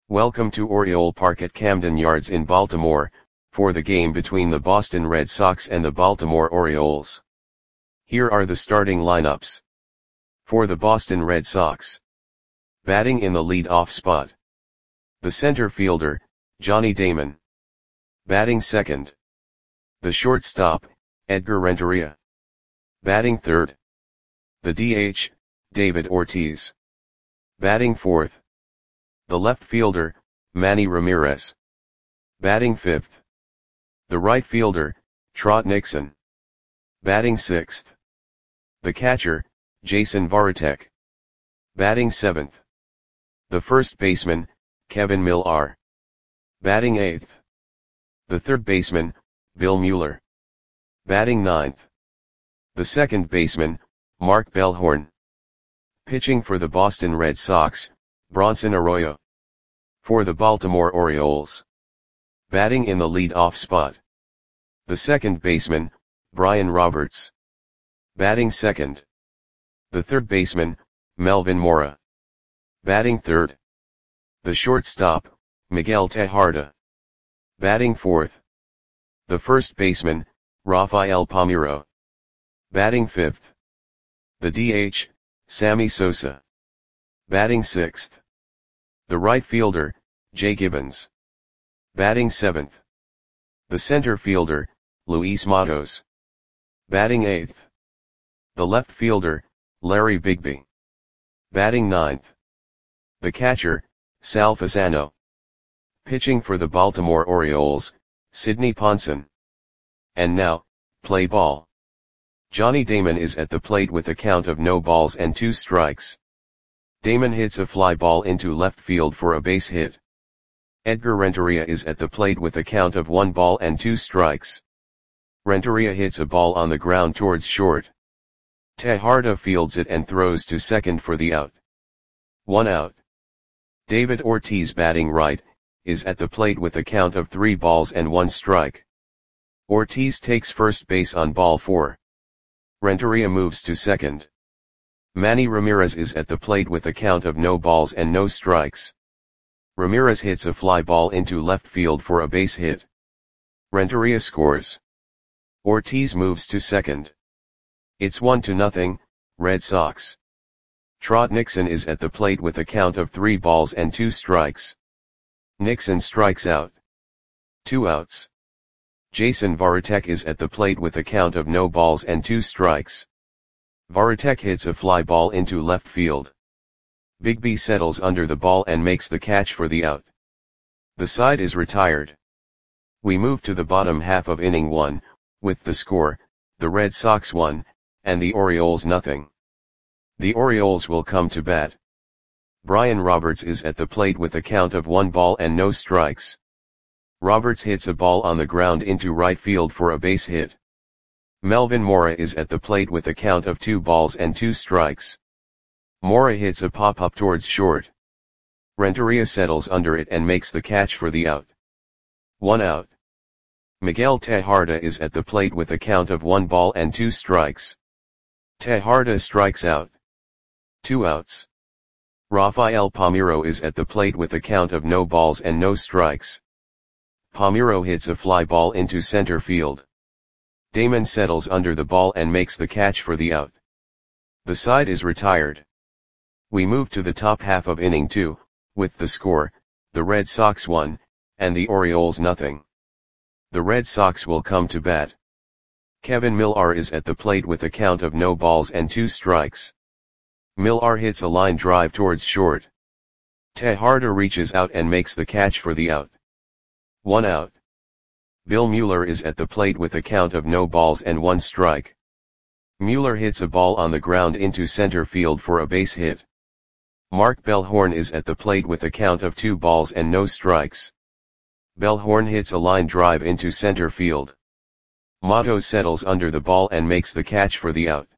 Welcome to Oriole Park at Camden Yards in Baltimore, for the game between the Boston Red Sox and the Baltimore Orioles. Here are the starting lineups. For the Boston Red Sox. Batting in the lead-off spot. The center fielder, Johnny Damon. Batting second. The shortstop, Edgar Renteria. Batting third. The DH, David Ortiz. Batting fourth. The left fielder, Manny Ramirez. Batting fifth. The right fielder, Trot Nixon. Batting sixth. The catcher, Jason Varitek. Batting seventh. The first baseman, Kevin Millar. Batting eighth. The third baseman, Bill Mueller. Batting ninth. The second baseman, Mark Bellhorn. Pitching for the Boston Red Sox, Bronson Arroyo. For the Baltimore Orioles. Batting in the lead-off spot. The second baseman, Brian Roberts. Batting second. The third baseman, Melvin Mora. Batting third. The shortstop, Miguel Tejada. Batting fourth. The first baseman, Rafael Palmeiro. Batting fifth. The DH, Sammy Sosa. Batting sixth. The right fielder, Jay Gibbons. Batting seventh. The center fielder, Luis Matos. Batting eighth. The left fielder, Larry Bigby. Batting ninth. The catcher, Sal Fasano. Pitching for the Baltimore Orioles, Sidney Ponson. And now, play ball. Johnny Damon is at the plate with a count of no balls and 2 strikes. Damon hits a fly ball into left field for a base hit. Edgar Renteria is at the plate with a count of 1 ball and 2 strikes. Renteria hits a ball on the ground towards short. Tejada fields it and throws to second for the out. 1 out. David Ortiz, batting right, is at the plate with a count of 3 balls and 1 strike. Ortiz takes first base on ball 4. Renteria moves to second. Manny Ramirez is at the plate with a count of no balls and no strikes. Ramirez hits a fly ball into left field for a base hit. Renteria scores. Ortiz moves to second. It's 1-0, Red Sox. Trot Nixon is at the plate with a count of 3 balls and 2 strikes. Nixon strikes out. 2 outs. Jason Varitek is at the plate with a count of no balls and 2 strikes. Varitek hits a fly ball into left field. Bigby settles under the ball and makes the catch for the out. The side is retired. We move to the bottom half of inning 1, with the score, the Red Sox 1, and the Orioles 0. The Orioles will come to bat. Brian Roberts is at the plate with a count of 1 ball and no strikes. Roberts hits a ball on the ground into right field for a base hit. Melvin Mora is at the plate with a count of 2 balls and 2 strikes. Mora hits a pop-up towards short. Renteria settles under it and makes the catch for the out. 1 out. Miguel Tejada is at the plate with a count of 1 ball and 2 strikes. Tejada strikes out. 2 outs. Rafael Palmeiro is at the plate with a count of no balls and no strikes. Palmeiro hits a fly ball into center field. Damon settles under the ball and makes the catch for the out. The side is retired. We move to the top half of inning 2, with the score, the Red Sox 1, and the Orioles 0. The Red Sox will come to bat. Kevin Millar is at the plate with a count of no balls and 2 strikes. Millar hits a line drive towards short. Tejada reaches out and makes the catch for the out. 1 out. Bill Mueller is at the plate with a count of no balls and 1 strike. Mueller hits a ball on the ground into center field for a base hit. Mark Bellhorn is at the plate with a count of 2 balls and no strikes. Bellhorn hits a line drive into center field. Matos settles under the ball and makes the catch for the out.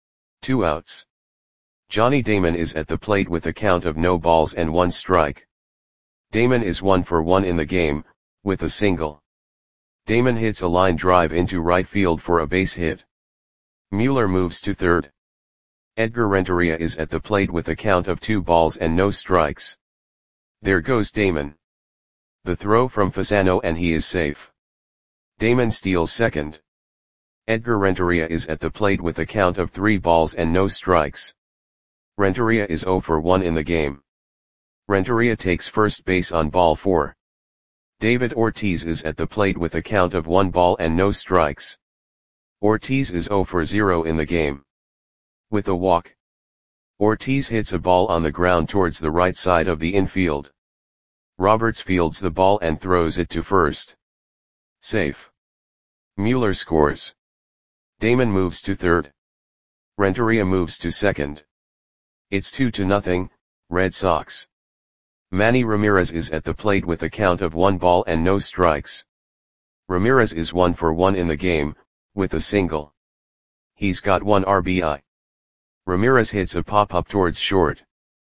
2 outs. Johnny Damon is at the plate with a count of no balls and 1 strike. Damon is 1 for 1 in the game, with a single. Damon hits a line drive into right field for a base hit. Mueller moves to third. Edgar Renteria is at the plate with a count of 2 balls and no strikes. There goes Damon. The throw from Fasano and he is safe. Damon steals second. Edgar Renteria is at the plate with a count of 3 balls and no strikes. Renteria is 0 for 1 in the game. Renteria takes first base on ball 4. David Ortiz is at the plate with a count of 1 ball and no strikes. Ortiz is 0 for 0 in the game. With a walk, Ortiz hits a ball on the ground towards the right side of the infield. Roberts fields the ball and throws it to first. Safe. Mueller scores. Damon moves to third. Renteria moves to second. It's 2-0, Red Sox. Manny Ramirez is at the plate with a count of 1 ball and no strikes. Ramirez is 1 for 1 in the game, with a single. He's got 1 RBI. Ramirez hits a pop-up towards short.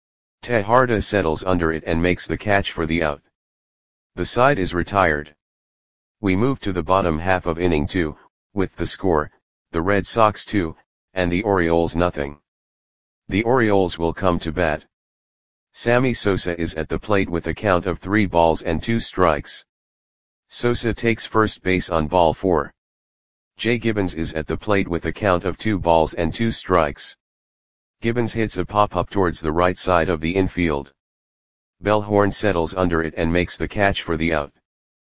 Tejada settles under it and makes the catch for the out. The side is retired. We move to the bottom half of inning 2, with the score, the Red Sox 2, and the Orioles nothing. The Orioles will come to bat. Sammy Sosa is at the plate with a count of 3 balls and 2 strikes. Sosa takes first base on ball 4. Jay Gibbons is at the plate with a count of 2 balls and 2 strikes. Gibbons hits a pop-up towards the right side of the infield. Bellhorn settles under it and makes the catch for the out.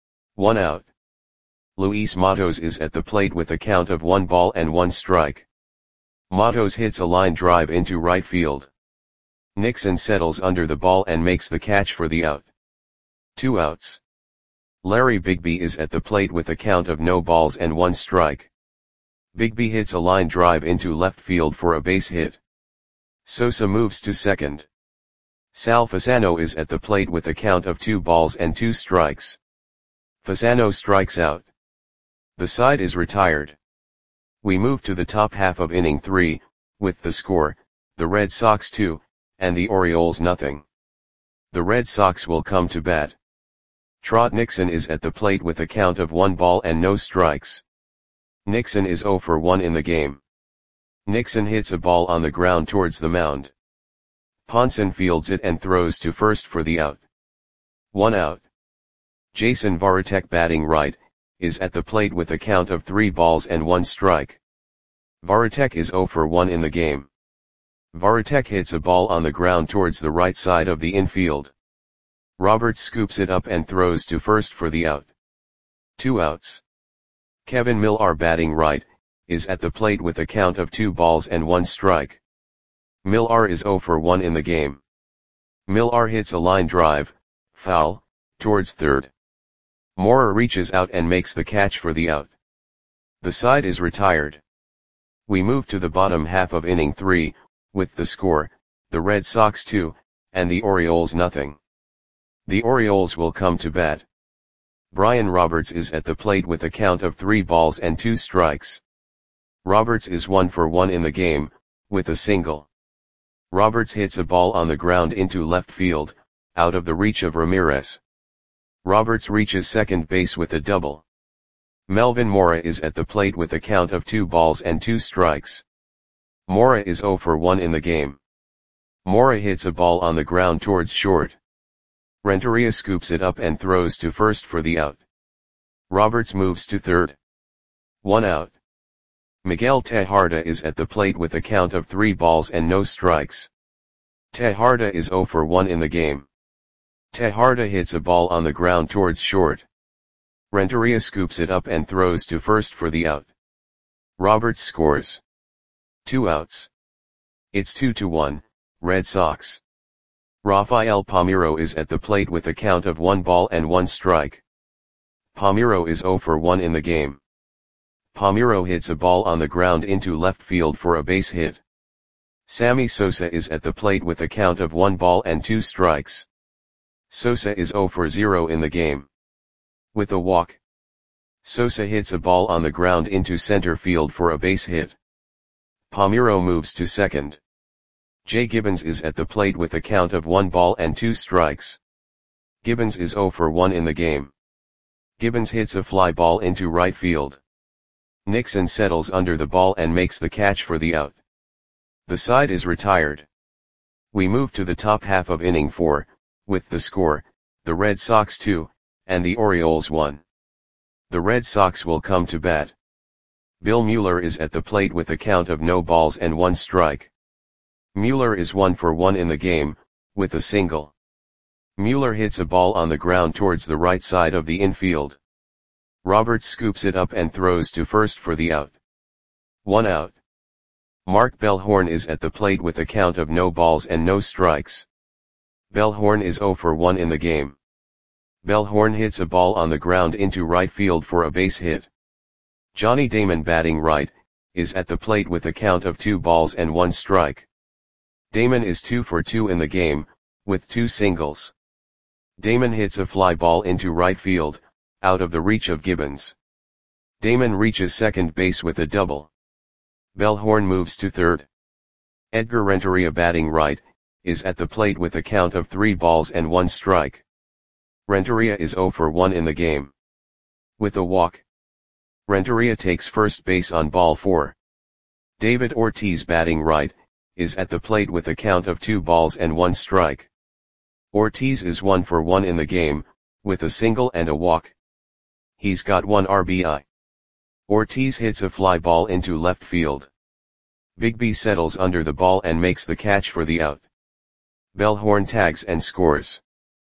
1 out. Luis Matos is at the plate with a count of 1 ball and 1 strike. Matos hits a line drive into right field. Nixon settles under the ball and makes the catch for the out. 2 outs. Larry Bigby is at the plate with a count of no balls and 1 strike. Bigby hits a line drive into left field for a base hit. Sosa moves to second. Sal Fasano is at the plate with a count of 2 balls and 2 strikes. Fasano strikes out. The side is retired. We move to the top half of inning 3, with the score, the Red Sox 2, and the Orioles nothing. The Red Sox will come to bat. Trot Nixon is at the plate with a count of 1 ball and no strikes. Nixon is 0 for 1 in the game. Nixon hits a ball on the ground towards the mound. Ponson fields it and throws to first for the out. 1 out. Jason Varitek, batting right, is at the plate with a count of 3 balls and 1 strike. Varitek is 0 for 1 in the game. Varitek hits a ball on the ground towards the right side of the infield. Roberts scoops it up and throws to first for the out. 2 outs. Kevin Millar, batting right, is at the plate with a count of 2 balls and 1 strike. Millar is 0 for 1 in the game. Millar hits a line drive, foul, towards third. Mora reaches out and makes the catch for the out. The side is retired. We move to the bottom half of inning 3, with the score, the Red Sox 2, and the Orioles nothing. The Orioles will come to bat. Brian Roberts is at the plate with a count of 3 balls and 2 strikes. Roberts is 1 for 1 in the game, with a single. Roberts hits a ball on the ground into left field, out of the reach of Ramirez. Roberts reaches second base with a double. Melvin Mora is at the plate with a count of 2 balls and 2 strikes. Mora is 0 for 1 in the game. Mora hits a ball on the ground towards short. Renteria scoops it up and throws to first for the out. Roberts moves to third. 1 out. Miguel Tejada is at the plate with a count of 3 balls and no strikes. Tejada is 0 for 1 in the game. Tejada hits a ball on the ground towards short. Renteria scoops it up and throws to first for the out. Roberts scores. 2 outs. It's 2-1, Red Sox. Rafael Palmeiro is at the plate with a count of 1 ball and 1 strike. Palmeiro is 0 for 1 in the game. Palmeiro hits a ball on the ground into left field for a base hit. Sammy Sosa is at the plate with a count of 1 ball and 2 strikes. Sosa is 0 for 0 in the game. With a walk, Sosa hits a ball on the ground into center field for a base hit. Palmeiro moves to second. Jay Gibbons is at the plate with a count of 1 ball and 2 strikes. Gibbons is 0 for 1 in the game. Gibbons hits a fly ball into right field. Nixon settles under the ball and makes the catch for the out. The side is retired. We move to the top half of inning 4, with the score, the Red Sox 2, and the Orioles 1. The Red Sox will come to bat. Bill Mueller is at the plate with a count of no balls and 1 strike. Mueller is 1 for 1 in the game, with a single. Mueller hits a ball on the ground towards the right side of the infield. Roberts scoops it up and throws to first for the out. 1 out. Mark Bellhorn is at the plate with a count of no balls and no strikes. Bellhorn is 0 for 1 in the game. Bellhorn hits a ball on the ground into right field for a base hit. Johnny Damon, batting right, is at the plate with a count of 2 balls and 1 strike. Damon is 2 for 2 in the game, with 2 singles. Damon hits a fly ball into right field, out of the reach of Gibbons. Damon reaches second base with a double. Bellhorn moves to third. Edgar Renteria, batting right, is at the plate with a count of 3 balls and 1 strike. Renteria is 0 for 1 in the game. With a walk, Renteria takes first base on ball 4. David Ortiz, batting right, is at the plate with a count of 2 balls and 1 strike. Ortiz is 1 for 1 in the game, with a single and a walk. He's got 1 RBI. Ortiz hits a fly ball into left field. Bigby settles under the ball and makes the catch for the out. Bellhorn tags and scores.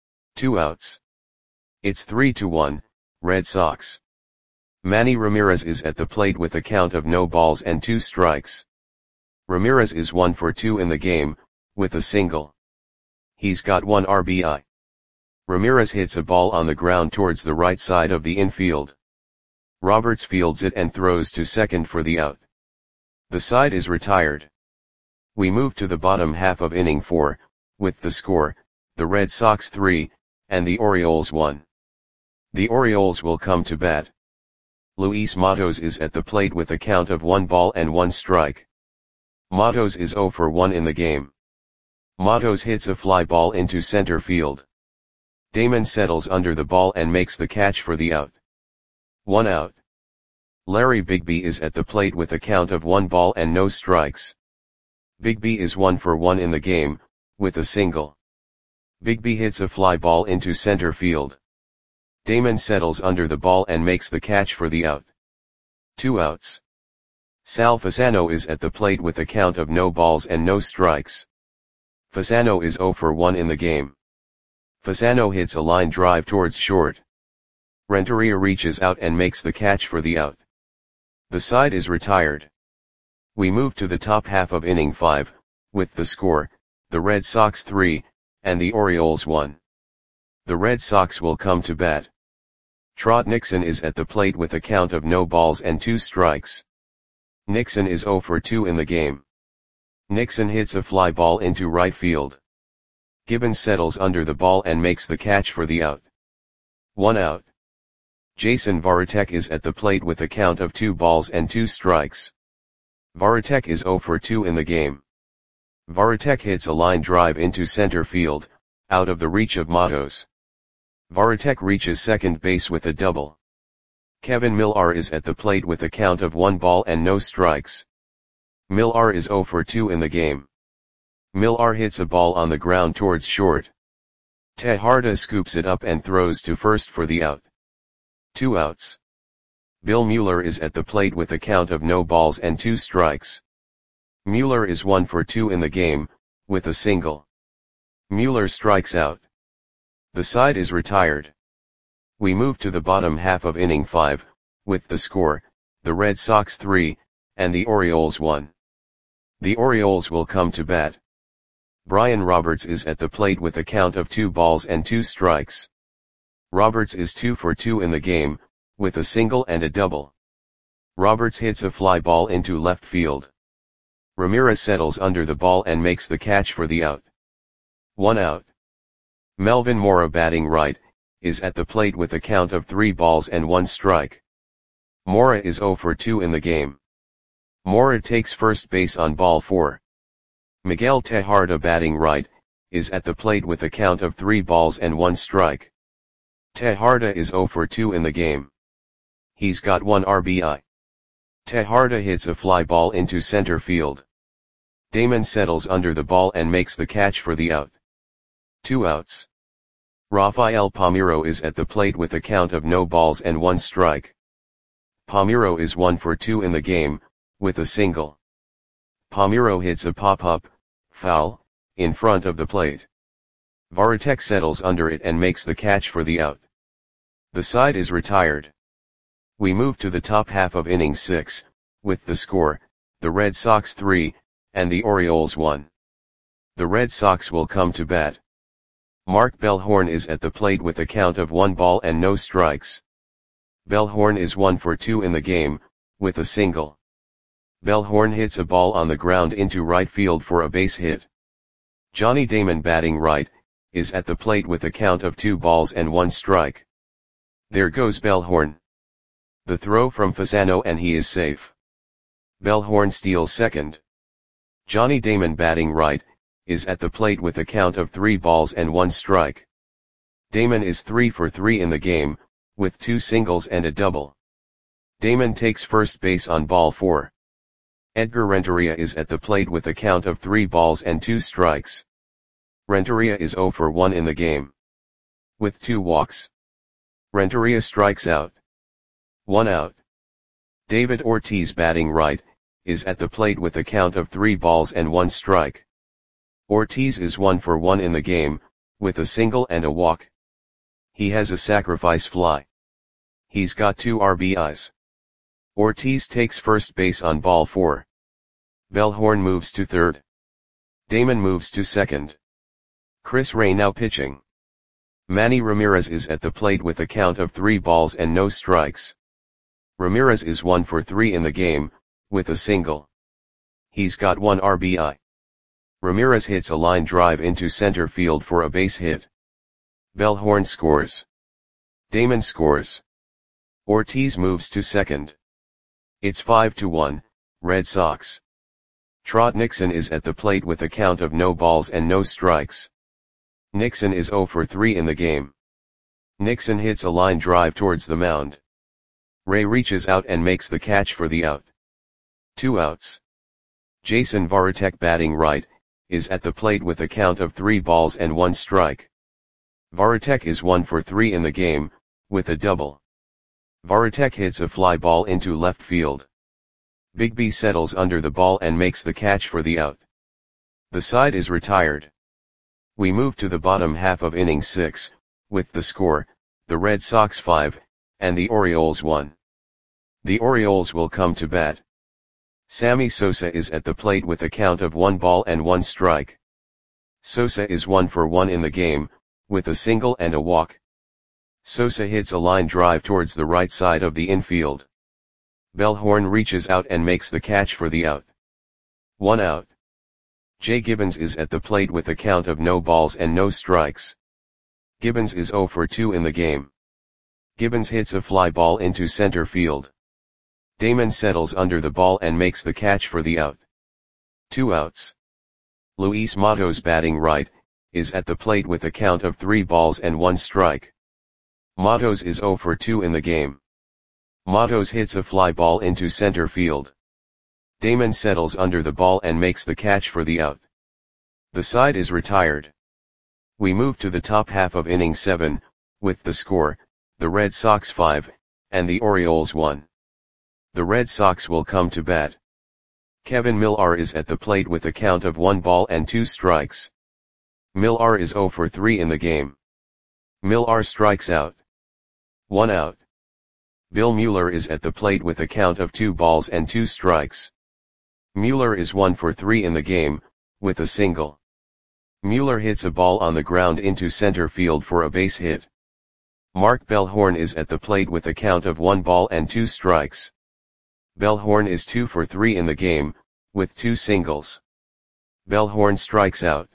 2 outs. It's 3-1, Red Sox. Manny Ramirez is at the plate with a count of no balls and 2 strikes. Ramirez is 1 for 2 in the game, with a single. He's got 1 RBI. Ramirez hits a ball on the ground towards the right side of the infield. Roberts fields it and throws to second for the out. The side is retired. We move to the bottom half of inning 4, with the score, the Red Sox 3, and the Orioles 1. The Orioles will come to bat. Luis Matos is at the plate with a count of 1 ball and 1 strike. Matos is 0 for 1 in the game. Matos hits a fly ball into center field. Damon settles under the ball and makes the catch for the out. 1 out. Larry Bigby is at the plate with a count of 1 ball and no strikes. Bigby is 1 for 1 in the game, with a single. Bigby hits a fly ball into center field. Damon settles under the ball and makes the catch for the out. 2 outs. Sal Fasano is at the plate with a count of no balls and no strikes. Fasano is 0 for 1 in the game. Fasano hits a line drive towards short. Renteria reaches out and makes the catch for the out. The side is retired. We move to the top half of inning 5, with the score, the Red Sox 3, and the Orioles 1. The Red Sox will come to bat. Trot Nixon is at the plate with a count of no balls and 2 strikes. Nixon is 0 for 2 in the game. Nixon hits a fly ball into right field. Gibbons settles under the ball and makes the catch for the out. 1 out. Jason Varitek is at the plate with a count of 2 balls and 2 strikes. Varitek is 0 for 2 in the game. Varitek hits a line drive into center field, out of the reach of Matos. Varitek reaches second base with a double. Kevin Millar is at the plate with a count of 1 ball and no strikes. Millar is 0 for 2 in the game. Millar hits a ball on the ground towards short. Tejada scoops it up and throws to first for the out. 2 outs. Bill Mueller is at the plate with a count of no balls and 2 strikes. Mueller is 1 for 2 in the game, with a single. Mueller strikes out. The side is retired. We move to the bottom half of inning 5, with the score, the Red Sox 3, and the Orioles 1. The Orioles will come to bat. Brian Roberts is at the plate with a count of 2 balls and 2 strikes. Roberts is 2 for 2 in the game, with a single and a double. Roberts hits a fly ball into left field. Ramirez settles under the ball and makes the catch for the out. 1 out. Melvin Mora, batting right, is at the plate with a count of 3 balls and 1 strike. Mora is 0 for 2 in the game. Mora takes first base on ball 4. Miguel Tejada, batting right, is at the plate with a count of 3 balls and 1 strike. Tejada is 0 for 2 in the game. He's got 1 RBI. Tejada hits a fly ball into center field. Damon settles under the ball and makes the catch for the out. 2 outs. Rafael Palmeiro is at the plate with a count of no balls and one strike. Palmeiro is 1 for 2 in the game, with a single. Palmeiro hits a pop-up, foul, in front of the plate. Varitek settles under it and makes the catch for the out. The side is retired. We move to the top half of inning 6, with the score, the Red Sox 3, and the Orioles 1. The Red Sox will come to bat. Mark Bellhorn is at the plate with a count of 1 ball and no strikes. Bellhorn is 1 for 2 in the game, with a single. Bellhorn hits a ball on the ground into right field for a base hit. Johnny Damon, batting right, is at the plate with a count of 2 balls and 1 strike. There goes Bellhorn. The throw from Fasano and he is safe. Bellhorn steals second. Johnny Damon, batting right, is at the plate with a count of 3 balls and 1 strike. Damon is 3 for 3 in the game, with 2 singles and a double. Damon takes first base on ball 4. Edgar Renteria is at the plate with a count of 3 balls and 2 strikes. Renteria is 0 for 1 in the game, with 2 walks. Renteria strikes out. 1 out. David Ortiz, batting right, is at the plate with a count of 3 balls and 1 strike. Ortiz is 1 for 1 in the game, with a single and a walk. He has a sacrifice fly. He's got 2 RBIs. Ortiz takes first base on ball 4. Bellhorn moves to third. Damon moves to second. Chris Ray now pitching. Manny Ramirez is at the plate with a count of 3 balls and no strikes. Ramirez is 1 for 3 in the game, with a single. He's got 1 RBI. Ramirez hits a line drive into center field for a base hit. Bellhorn scores. Damon scores. Ortiz moves to second. It's 5-1, Red Sox. Trot Nixon is at the plate with a count of no balls and no strikes. Nixon is 0 for 3 in the game. Nixon hits a line drive towards the mound. Ray reaches out and makes the catch for the out. 2 outs. Jason Varitek, batting right, is at the plate with a count of 3 balls and 1 strike. Varitek is 1 for 3 in the game, with a double. Varitek hits a fly ball into left field. Bigby settles under the ball and makes the catch for the out. The side is retired. We move to the bottom half of inning 6, with the score, the Red Sox 5, and the Orioles 1. The Orioles will come to bat. Sammy Sosa is at the plate with a count of 1 ball and 1 strike. Sosa is 1 for 1 in the game, with a single and a walk. Sosa hits a line drive towards the right side of the infield. Bellhorn reaches out and makes the catch for the out. 1 out. Jay Gibbons is at the plate with a count of no balls and no strikes. Gibbons is 0 for 2 in the game. Gibbons hits a fly ball into center field. Damon settles under the ball and makes the catch for the out. 2 outs. Luis Matos, batting right, is at the plate with a count of 3 balls and 1 strike. Matos is 0 for 2 in the game. Matos hits a fly ball into center field. Damon settles under the ball and makes the catch for the out. The side is retired. We move to the top half of inning 7, with the score, the Red Sox 5, and the Orioles 1. The Red Sox will come to bat. Kevin Millar is at the plate with a count of 1 ball and 2 strikes. Millar is 0 for 3 in the game. Millar strikes out. 1 out. Bill Mueller is at the plate with a count of 2 balls and 2 strikes. Mueller is 1 for 3 in the game, with a single. Mueller hits a ball on the ground into center field for a base hit. Mark Bellhorn is at the plate with a count of 1 ball and 2 strikes. Bellhorn is 2 for 3 in the game, with 2 singles. Bellhorn strikes out.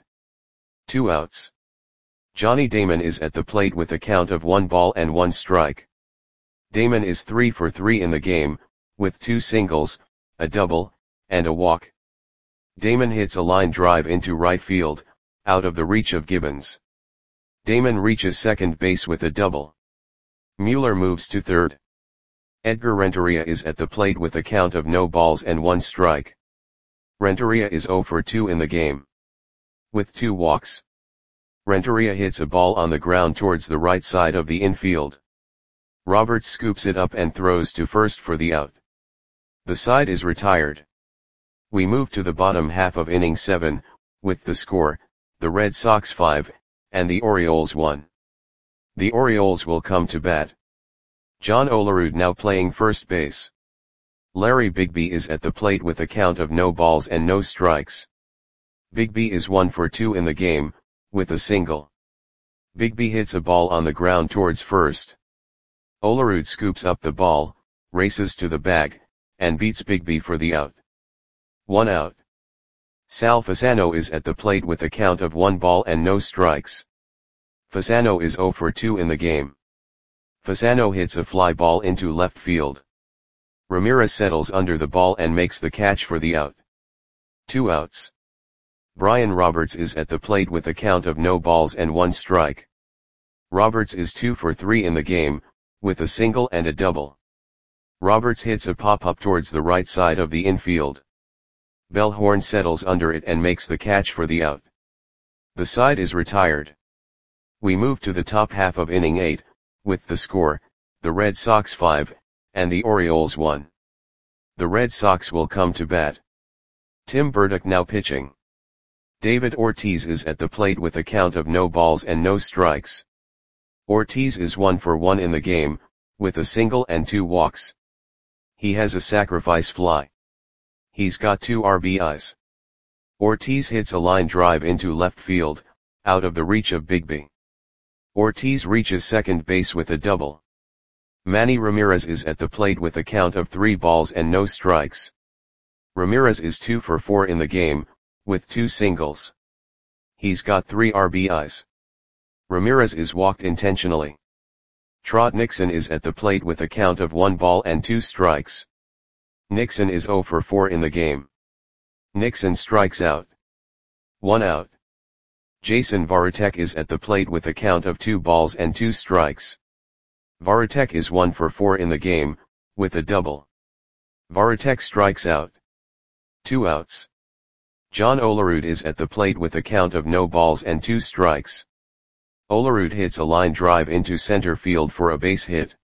2 outs. Johnny Damon is at the plate with a count of 1 ball and 1 strike. Damon is 3 for 3 in the game, with 2 singles, a double, and a walk. Damon hits a line drive into right field, out of the reach of Gibbons. Damon reaches second base with a double. Mueller moves to third. Edgar Renteria is at the plate with a count of no balls and 1 strike. Renteria is 0 for 2 in the game, with 2 walks. Renteria hits a ball on the ground towards the right side of the infield. Roberts scoops it up and throws to first for the out. The side is retired. We move to the bottom half of inning 7, with the score, the Red Sox 5, and the Orioles 1. The Orioles will come to bat. John Olerud now playing first base. Larry Bigby is at the plate with a count of no balls and no strikes. Bigby is 1 for 2 in the game, with a single. Bigby hits a ball on the ground towards first. Olerud scoops up the ball, races to the bag, and beats Bigby for the out. 1 out. Sal Fasano is at the plate with a count of 1 ball and no strikes. Fasano is 0 for 2 in the game. Fasano hits a fly ball into left field. Ramirez settles under the ball and makes the catch for the out. 2 outs. Brian Roberts is at the plate with a count of no balls and 1 strike. Roberts is 2 for 3 in the game, with a single and a double. Roberts hits a pop-up towards the right side of the infield. Bellhorn settles under it and makes the catch for the out. The side is retired. We move to the top half of inning 8, with the score, the Red Sox 5, and the Orioles 1. The Red Sox will come to bat. Tim Burdick now pitching. David Ortiz is at the plate with a count of no balls and no strikes. Ortiz is 1 for 1 in the game, with a single and 2 walks. He has a sacrifice fly. He's got 2 RBIs. Ortiz hits a line drive into left field, out of the reach of Bigby. Ortiz reaches second base with a double. Manny Ramirez is at the plate with a count of 3 balls and no strikes. Ramirez is 2 for 4 in the game, with 2 singles. He's got 3 RBIs. Ramirez is walked intentionally. Trot Nixon is at the plate with a count of 1 ball and 2 strikes. Nixon is 0 for 4 in the game. Nixon strikes out. 1 out. Jason Varitek is at the plate with a count of 2 balls and 2 strikes. Varitek is 1 for 4 in the game, with a double. Varitek strikes out. 2 outs. John Olerud is at the plate with a count of no balls and 2 strikes. Olerud hits a line drive into center field for a base hit.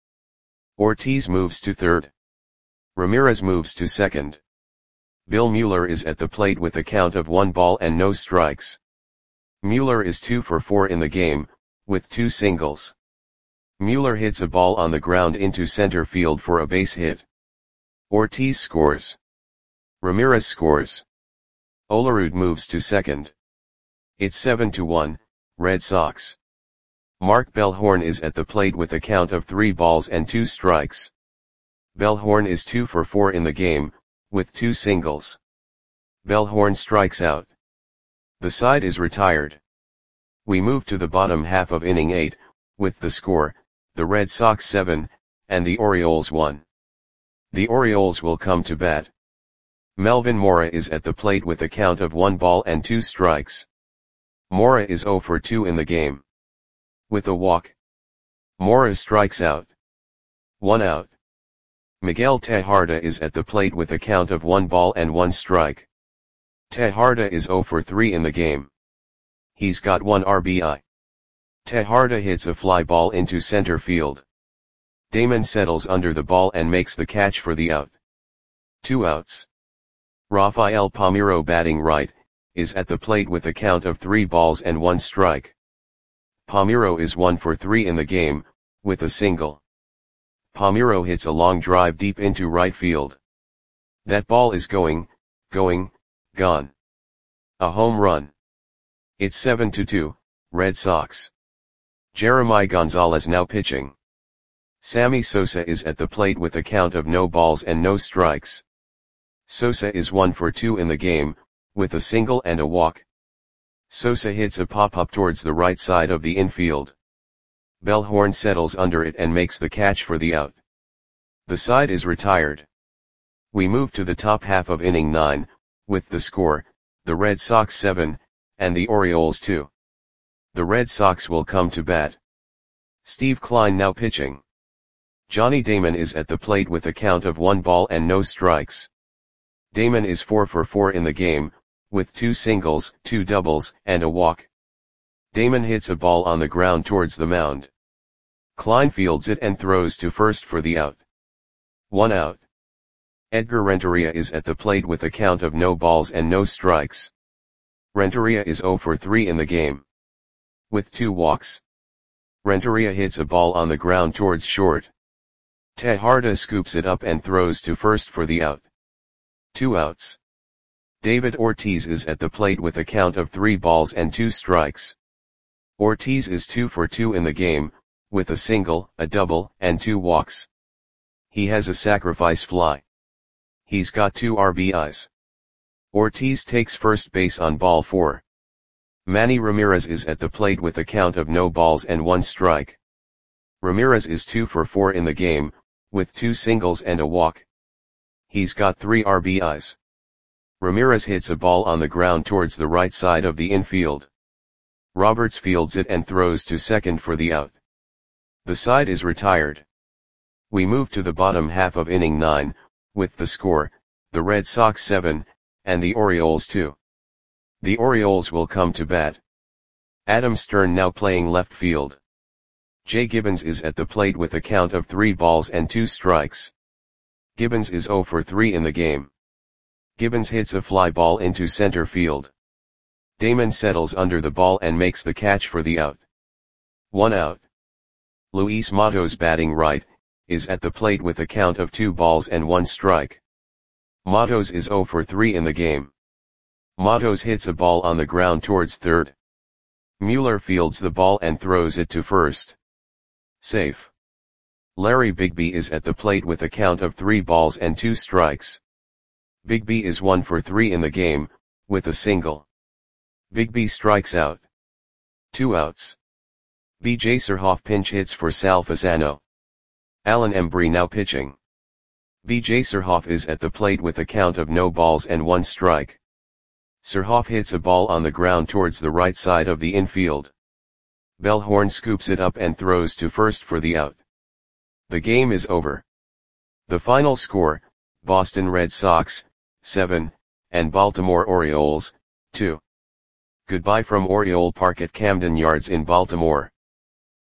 Ortiz moves to third. Ramirez moves to second. Bill Mueller is at the plate with a count of 1 ball and no strikes. Mueller is 2 for 4 in the game, with 2 singles. Mueller hits a ball on the ground into center field for a base hit. Ortiz scores. Ramirez scores. Olerud moves to second. It's 7-1, Red Sox. Mark Bellhorn is at the plate with a count of 3 balls and 2 strikes. Bellhorn is 2 for 4 in the game, with 2 singles. Bellhorn strikes out. The side is retired. We move to the bottom half of inning 8, with the score, the Red Sox 7, and the Orioles 1. The Orioles will come to bat. Melvin Mora is at the plate with a count of 1 ball and 2 strikes. Mora is 0 for 2 in the game. With a walk. Mora strikes out. 1 out. Miguel Tejada is at the plate with a count of 1 ball and 1 strike. Tejada is 0 for 3 in the game. He's got 1 RBI. Tejada hits a fly ball into center field. Damon settles under the ball and makes the catch for the out. 2 outs. Rafael Palmeiro batting right, is at the plate with a count of 3 balls and 1 strike. Palmeiro is 1 for 3 in the game, with a single. Palmeiro hits a long drive deep into right field. That ball is going, gone. A home run. It's 7-2, Red Sox. Jeremiah Gonzalez now pitching. Sammy Sosa is at the plate with a count of no balls and no strikes. Sosa is 1 for 2 in the game, with a single and a walk. Sosa hits a pop-up towards the right side of the infield. Bellhorn settles under it and makes the catch for the out. The side is retired. We move to the top half of inning 9, with the score, the Red Sox 7, and the Orioles 2. The Red Sox will come to bat. Steve Kline now pitching. Johnny Damon is at the plate with a count of 1 ball and no strikes. Damon is 4 for 4 in the game, with 2 singles, 2 doubles, and a walk. Damon hits a ball on the ground towards the mound. Klein fields it and throws to first for the out. 1 out. Edgar Renteria is at the plate with a count of no balls and no strikes. Renteria is 0 for 3 in the game. With 2 walks. Renteria hits a ball on the ground towards short. Tejada scoops it up and throws to first for the out. 2 outs. David Ortiz is at the plate with a count of 3 balls and 2 strikes. Ortiz is 2 for 2 in the game, with a single, a double, and 2 walks. He has a sacrifice fly. He's got 2 RBIs. Ortiz takes first base on ball 4. Manny Ramirez is at the plate with a count of no balls and 1 strike. Ramirez is 2 for 4 in the game, with 2 singles and a walk. He's got 3 RBIs. Ramirez hits a ball on the ground towards the right side of the infield. Roberts fields it and throws to second for the out. The side is retired. We move to the bottom half of inning 9, with the score, the Red Sox 7, and the Orioles 2. The Orioles will come to bat. Adam Stern now playing left field. Jay Gibbons is at the plate with a count of 3 balls and 2 strikes. Gibbons is 0 for 3 in the game. Gibbons hits a fly ball into center field. Damon settles under the ball and makes the catch for the out. 1 out. Luis Matos batting right, is at the plate with a count of 2 balls and 1 strike. Matos is 0 for 3 in the game. Matos hits a ball on the ground towards third. Mueller fields the ball and throws it to first. Safe. Larry Bigby is at the plate with a count of 3 balls and 2 strikes. Bigby is 1 for 3 in the game, with a single. Bigby strikes out. 2 outs. B.J. Surhoff pinch hits for Sal Fasano. Alan Embry now pitching. B.J. Surhoff is at the plate with a count of no balls and 1 strike. Surhoff hits a ball on the ground towards the right side of the infield. Bellhorn scoops it up and throws to first for the out. The game is over. The final score, Boston Red Sox, 7, and Baltimore Orioles, 2. Goodbye from Oriole Park at Camden Yards in Baltimore.